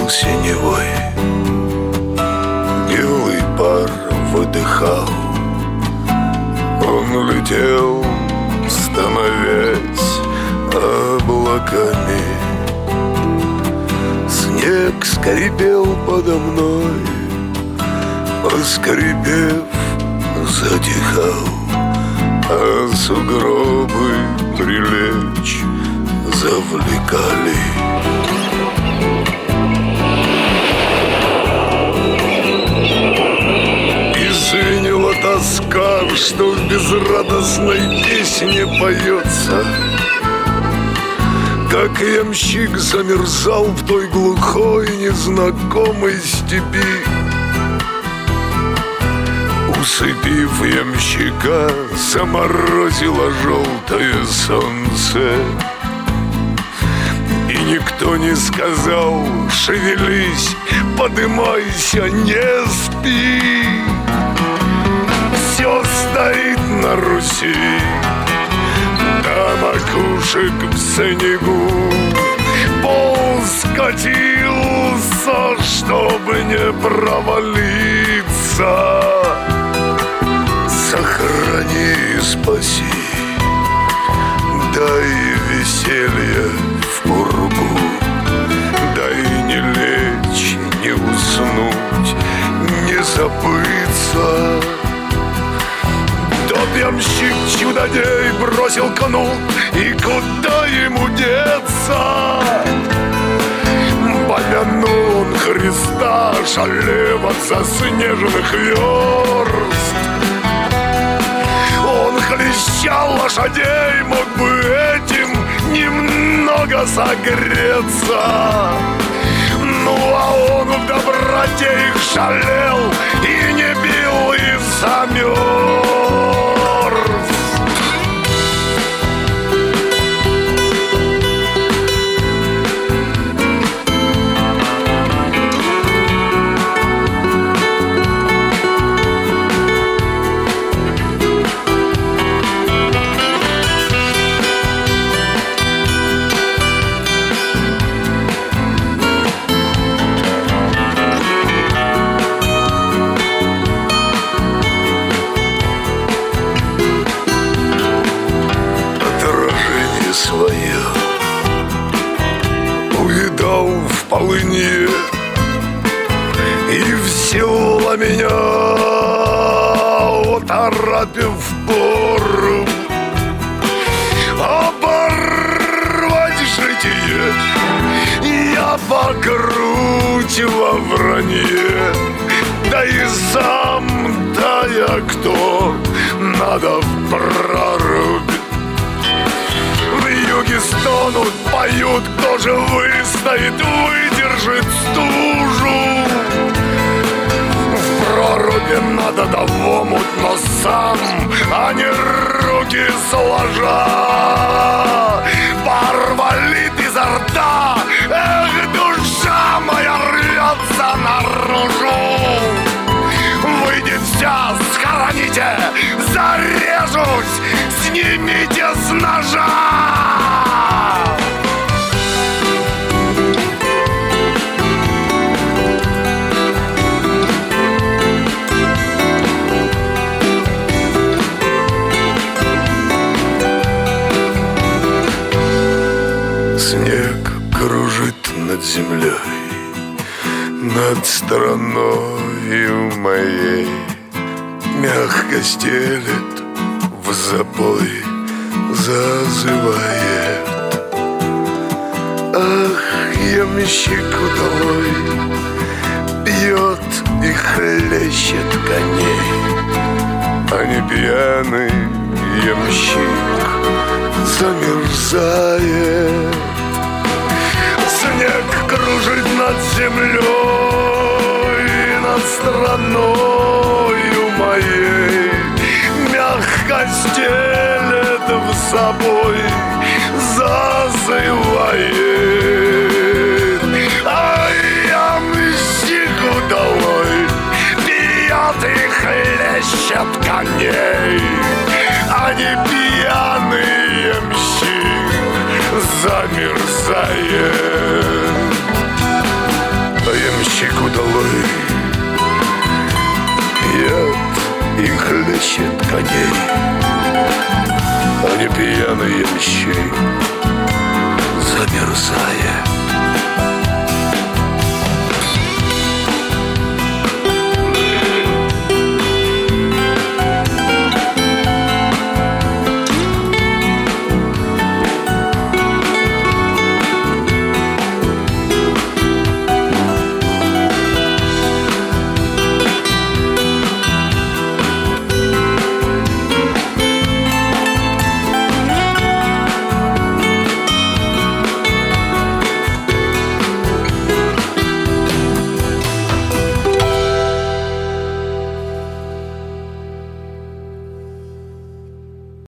кружил синевой, белый пар выдыхал. Он летел, становясь облаками. Снег скрипел подо мной, поскрипев, затихал. А сугробы прилечь завлекали. И звенела тоска, что в безрадостной песне поется. Как ямщик замерзал в той глухой незнакомой степи. Усыпив ямщика, заморозило желтое солнце. И никто не сказал: шевелись, подымайся, не спи. Все стоит на Руси, до макушек в снегу. Пол скатился, чтобы не провалиться. Сохрани и спаси, дай веселье в пургу, дай не лечь, не уснуть, не забыться. Тот ямщик чудодей бросил кнут, и куда ему деться? Помянул он Христа, шалев от заснеженных верст. Он хлещал лошадей, мог бы этим немного согреться. Ну а он в доброте их шалел и не бил, и замерз. Свое увидал в полыне, и взяла меня, оторопив пору, оборвать житие. Я по грудь во вранье, да и сам, да я кто, надо в прорубь. Юги стонут, поют, кто же выстоит, выдержит стужу. В проруби надо да в омут, но сам, а не руки сложа. Пар валит изо рта, эх, душа моя рвется наружу. Выйдет вся, схороните, зарежусь, снимите с ножа. Снег кружит над землей, над страною моей, мягко стелет, в забой зазывает. Ах, ямщик удалой пьет и хлещет коней, а не пьяный ямщик замерзает. Снег кружит над землей, над страною моей, мягко стелет в собой, зазывает. А ямщик удалой пьет и хлещет коней, а не пьяный ямщик замерзает. коней, а не пьяные вещей. Замерзай.